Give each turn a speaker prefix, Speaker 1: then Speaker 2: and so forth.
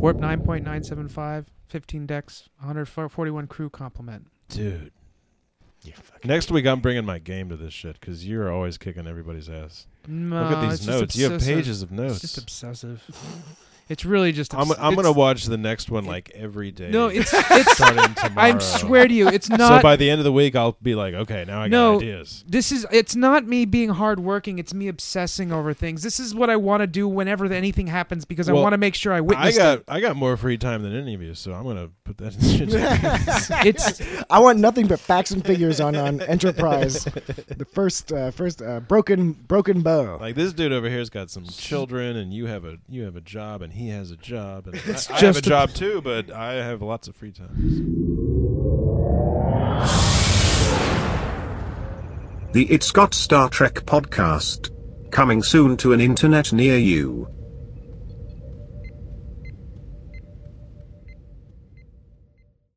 Speaker 1: Warp 9.975, 15 decks, 141 crew complement.
Speaker 2: Dude. Next week, I'm bringing my game to this shit because you're always kicking everybody's ass.
Speaker 1: No,
Speaker 2: Look at these notes. You have pages of notes.
Speaker 1: It's just obsessive. It's really just.
Speaker 2: I'm gonna watch the next one like every day.
Speaker 1: No, it's
Speaker 2: starting tomorrow.
Speaker 1: I swear to you, it's not.
Speaker 2: So by the end of the week, I'll be like, okay, now I got ideas.
Speaker 1: It's not me being hardworking. It's me obsessing over things. This is what I want to do whenever anything happens because I want to make sure I witness it.
Speaker 2: I got more free time than any of you, so I'm gonna put that in
Speaker 3: It's. I want nothing but facts and figures on Enterprise. The first broken bow.
Speaker 2: Like this dude over here's got some children, and you have a job, and he has a job, and I have
Speaker 1: just
Speaker 2: a job too, but I have lots of free time.
Speaker 4: The It's Got Star Trek podcast, coming soon to an internet near you.